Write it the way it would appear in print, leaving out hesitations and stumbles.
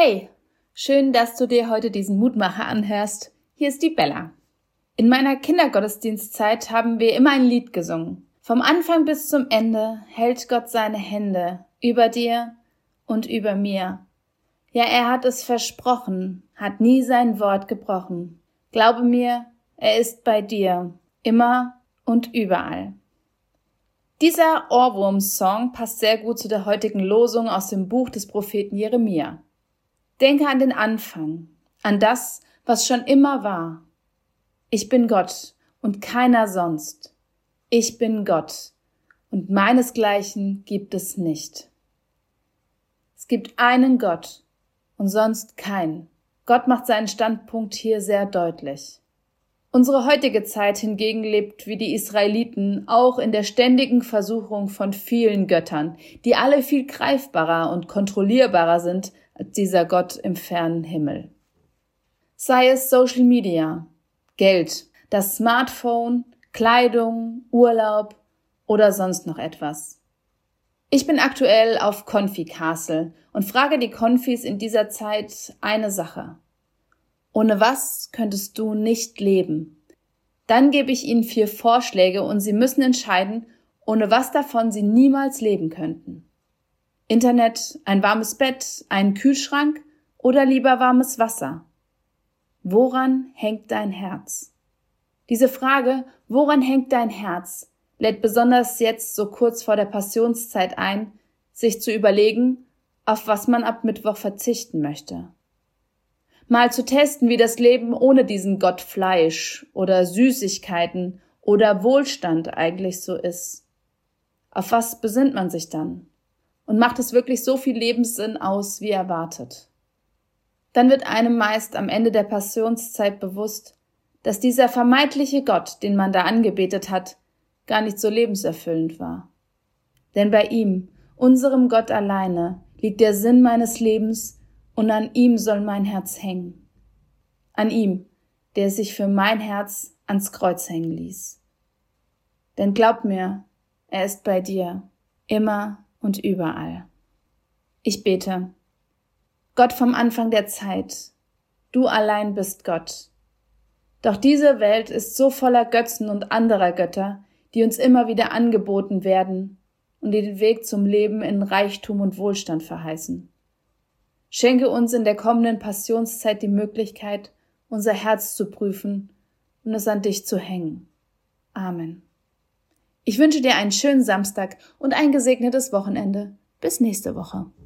Hey, schön, dass du dir heute diesen Mutmacher anhörst. Hier ist die Bella. In meiner Kindergottesdienstzeit haben wir immer ein Lied gesungen. Vom Anfang bis zum Ende hält Gott seine Hände über dir und über mir. Ja, er hat es versprochen, hat nie sein Wort gebrochen. Glaube mir, er ist bei dir, immer und überall. Dieser Ohrwurm-Song passt sehr gut zu der heutigen Losung aus dem Buch des Propheten Jeremia. Denke an den Anfang, an das, was schon immer war. Ich bin Gott und keiner sonst. Ich bin Gott und meinesgleichen gibt es nicht. Es gibt einen Gott und sonst keinen. Gott macht seinen Standpunkt hier sehr deutlich. Unsere heutige Zeit hingegen lebt wie die Israeliten auch in der ständigen Versuchung von vielen Göttern, die alle viel greifbarer und kontrollierbarer sind als dieser Gott im fernen Himmel. Sei es Social Media, Geld, das Smartphone, Kleidung, Urlaub oder sonst noch etwas. Ich bin aktuell auf Konfi Castle und frage die Konfis in dieser Zeit eine Sache. Ohne was könntest du nicht leben? Dann gebe ich ihnen 4 Vorschläge und sie müssen entscheiden, ohne was davon sie niemals leben könnten. Internet, ein warmes Bett, einen Kühlschrank oder lieber warmes Wasser? Woran hängt dein Herz? Diese Frage, woran hängt dein Herz, lädt besonders jetzt so kurz vor der Passionszeit ein, sich zu überlegen, auf was man ab Mittwoch verzichten möchte. Mal zu testen, wie das Leben ohne diesen Gott Fleisch oder Süßigkeiten oder Wohlstand eigentlich so ist. Auf was besinnt man sich dann? Und macht es wirklich so viel Lebenssinn aus, wie erwartet? Dann wird einem meist am Ende der Passionszeit bewusst, dass dieser vermeintliche Gott, den man da angebetet hat, gar nicht so lebenserfüllend war. Denn bei ihm, unserem Gott alleine, liegt der Sinn meines Lebens und an ihm soll mein Herz hängen. An ihm, der sich für mein Herz ans Kreuz hängen ließ. Denn glaub mir, er ist bei dir, immer und überall. Ich bete. Gott vom Anfang der Zeit, du allein bist Gott. Doch diese Welt ist so voller Götzen und anderer Götter, die uns immer wieder angeboten werden und die den Weg zum Leben in Reichtum und Wohlstand verheißen. Schenke uns in der kommenden Passionszeit die Möglichkeit, unser Herz zu prüfen und es an dich zu hängen. Amen. Ich wünsche dir einen schönen Samstag und ein gesegnetes Wochenende. Bis nächste Woche.